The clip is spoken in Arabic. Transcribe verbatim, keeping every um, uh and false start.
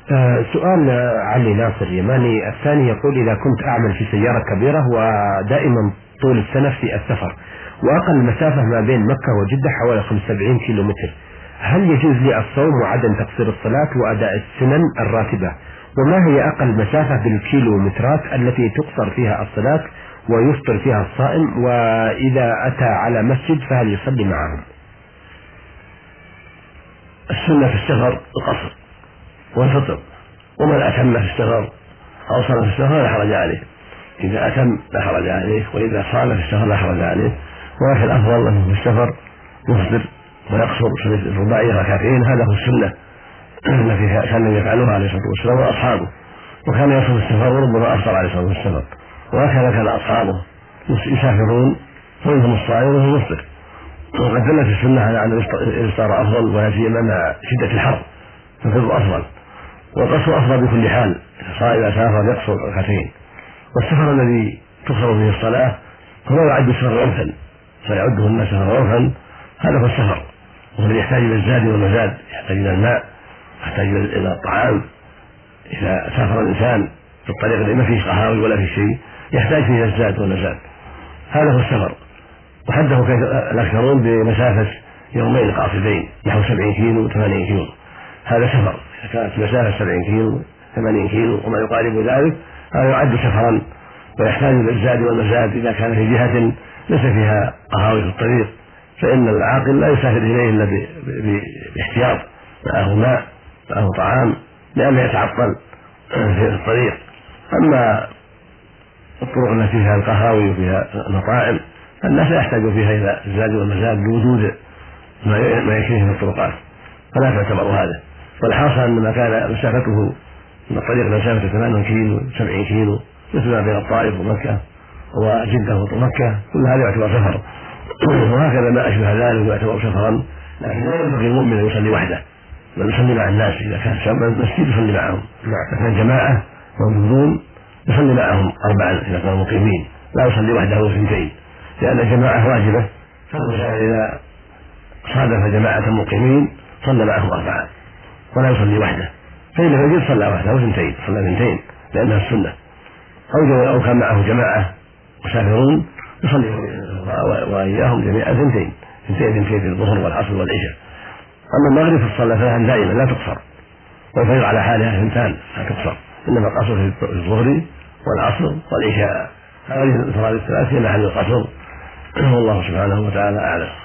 آه سؤال علي ناصر يماني الثاني يقول: إذا كنت أعمل في سيارة كبيرة ودائما طول السنة في السفر، وأقل مسافة ما بين مكة وجدة حوالي خمسة وسبعين كيلو متر، هل يجوز لي الصوم وعدم تقصير الصلاة وأداء السنن الراتبة؟ وما هي أقل مسافة بالكيلومترات التي تقصر فيها الصلاة ويفطر فيها الصائم؟ وإذا أتى على مسجد فهل يصلي معهم؟ السنة في السفر القصر والفطر، ومن أتم في السفر أو صام في السفر لا حرج عليه. إذا أتم لا حرج عليه، وإذا صام في السفر لا حرج عليه. ولكن الأفضل أنه في السفر يفطر ويقصر الرباعية ركعتين، هذا هو السنة التي كان يفعلها عليه الصلاة والسلام وأصحابه. وكان يصوم السفر وربما أفطر عليه الصلاة والسلام، وهكذا كان أصحابه يسافرون ومنهم الصائم ومنهم المفطر. وقد دلت السنة على أن الإفطار أفضل، ولا سيما مع شدة الحر فالفطر أفضل، والقصر أفضل بكل حال. إذا سافر يقصر ركعتين. والسفر الذي تقصر فيه الصلاة هو يعد السفر عرفا، فيعده الناس سفر عرفا، هذا هو السفر، وهو الذي يحتاج إلى الزاد والمزاد، يحتاج إلى الماء، يحتاج إلى الطعام. إذا سافر الإنسان في الطريق الذي ما فيه قهاوي ولا فيه شيء يحتاج فيه الزاد والمزاد، هذا هو السفر. وحده الأكثرون بمسافة يومين قاصدين نحو سبعين كيلو وثمانين كيلو، هذا سفر. إذا كانت مسافة سبعين كيلو ثمانين كيلو وما يقارب ذلك هذا يعد سفرا، ويحتاج إلى الزاد والمزاد. إذا كان في جهة ليس فيها قهاوي في الطريق فإن العاقل لا يسافر إليه إلا باحتياط، معه ماء معه طعام، لئلا يتعطل في الطريق. أما الطرق التي فيها القهاوي وفيها المطاعم فالناس لا يحتاج فيها إلى الزاد والمزاد بوجود ما يكفيه في الطرقات، فلا تعتبر هذا. والحاصل أن ما كان مسافته من الطريق مسافة ثمانين كيلو سبعين كيلو مثل ما بين الطائف ومكة وجدة ومكة كل هذا يعتبر سفر، وهكذا ما أشبه ذلك يعتبر سفرا. لكن لا ينبغي المؤمن أن يصلي وحده، بل يصلي مع الناس. إذا كان مسجد يصلي معهم، إذا كان جماعة موجودون يصلي معهم أربعا إذا كانوا مقيمين، لا يصلي وحده اثنتين، لأن الجماعة واجبة. إذا صادف جماعة مقيمين صلى معهم أربعة ولا يصلي وحده، فإن الرجل صلى وحده اثنتين، صلى اثنتين لأنها السنة. أو أو كان معه جماعة مسافرون يصلي وإياهم جميعا اثنتين اثنتين اثنتين في الظهر والعصر والعشاء. أما المغرب في الصلاة فهي دائما لا تقصر، والفجر على حالها اثنتان لا تقصر، إنما القصر في الظهر والعصر والعشاء. هذه الصلاة الثلاث هي محل القصر، والله سبحانه وتعالى أعلم.